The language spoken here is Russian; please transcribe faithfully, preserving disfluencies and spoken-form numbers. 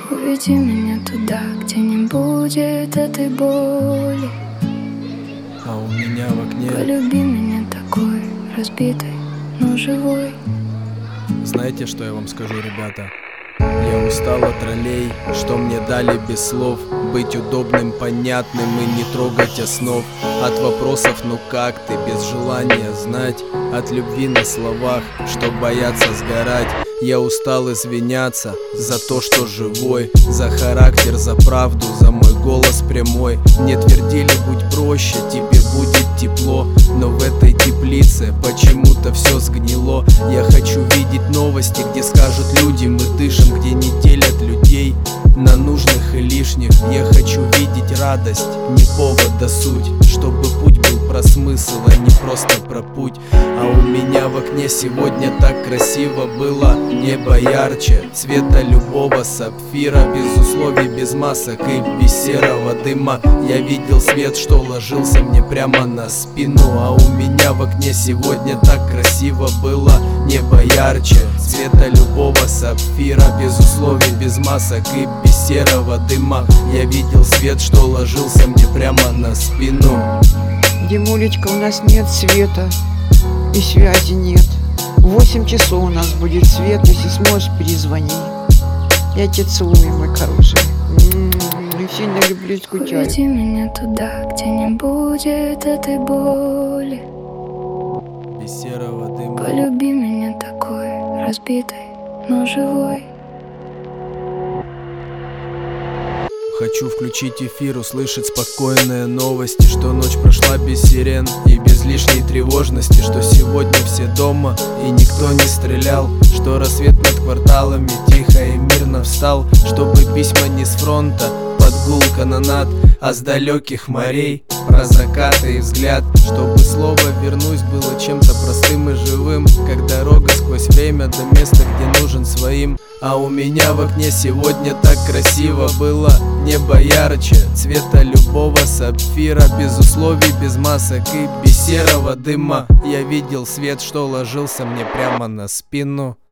Уведи меня туда, где не будет этой боли. А у меня в окне... Полюби меня такой, разбитой, но живой. Знаете, что я вам скажу, ребята? Я устал от ролей, что мне дали без слов. Быть удобным, понятным и не трогать основ. От вопросов «ну как ты?» без желания знать. От любви на словах, что боятся сгорать. Я устал извиняться за то, что живой. За характер, за правду, за мой голос прямой. Мне твердили: будь проще, тебе будет тепло. Но в этой теплице почему-то все сгнило. Я хочу видеть новости, где скажут люди: мы дышим, где не делят людей на нужных и лишних. Я хочу видеть радость, не повод да суть. Чтобы путь был про смысл, а не просто про путь. А у меня в окне сегодня так красиво было. Небо ярче, цвета любого сапфира. Без условий, без масок и без серого дыма. Я видел свет, что ложился мне прямо на спину. А у меня в окне сегодня так красиво было. Небо ярче, цвета любого сапфира. Без условий, без масок и без серого дыма. Я видел свет, что ложился мне прямо на спину. Димулечка, у нас нет света и связи нет. В восемь часов у нас будет свет, если сможешь, перезвони. Я тебя целую, мой хороший. М-м-м, сильно люблю, скучаю. Уведи меня туда, где не будет этой боли. Без серого дыма. Полюби меня такой, разбитой, но живой. Хочу включить эфир, услышать спокойные новости. Что ночь прошла без сирен и без лишней тревожности. Что сегодня все дома и никто не стрелял. Что рассвет над кварталами тихо и мирно встал. Чтобы письма не с фронта под гул канонад, а с далеких морей про закаты и взгляд. Чтобы слово «вернусь» было чем-то простым и живым. Как дорога сквозь время до места, где нужен своим. А у меня в окне сегодня так красиво было. Небо ярче, цвета любого сапфира. Без условий, без масок и без серого дыма. Я видел свет, что ложился мне прямо на спину.